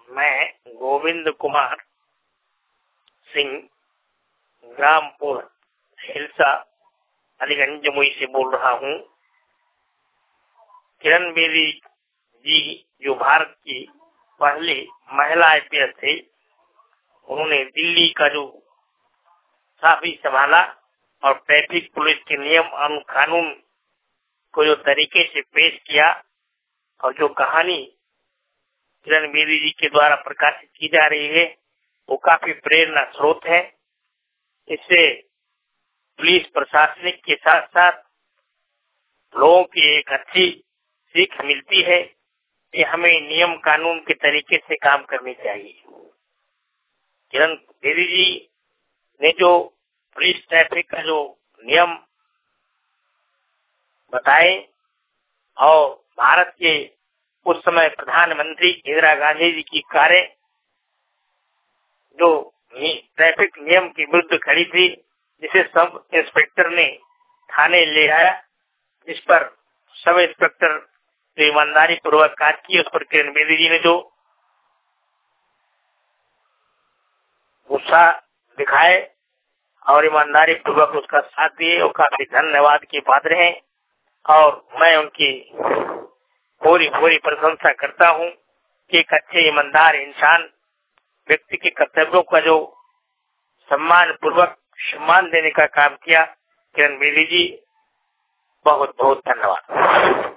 मैं गोविंद कुमार सिंह ग्रामपुर हिलसा अलीगंज जमुई से बोल रहा हूँ। किरण बेदी जी जो भारत की पहली महिला आईपीएस थे, उन्होंने दिल्ली का जो ट्रैफिक संभाला और ट्रैफिक पुलिस के नियम और कानून को जो तरीके से पेश किया और जो कहानी किरण बेदी जी के द्वारा प्रकाशित की जा रही है वो काफी प्रेरणा स्रोत है। इससे पुलिस प्रशासनिक के साथ साथ लोगों की एक अच्छी सीख मिलती है कि हमें नियम कानून के तरीके से काम करनी चाहिए। किरण बेदी जी ने जो पुलिस ट्रैफिक का जो नियम बताए और भारत के उस समय प्रधानमंत्री इंदिरा गांधी जी की कार्य जो ट्रैफिक नियम के विरुद्ध खड़ी थी, जिसे सब इंस्पेक्टर ने थाने ले आया, जिस पर सब इंस्पेक्टर जो ईमानदारी पूर्वक कार्य किए, उस पर किरण बेदी जी ने जो गुस्सा दिखाए और ईमानदारी पूर्वक उसका साथ दिए, वो काफी धन्यवाद के पात्र हैं और मैं उनकी पूरी प्रशंसा करता हूँ कि एक अच्छे ईमानदार इंसान व्यक्ति के कर्तव्यों का जो सम्मान देने का काम किया। किरण बेदी जी बहुत बहुत धन्यवाद।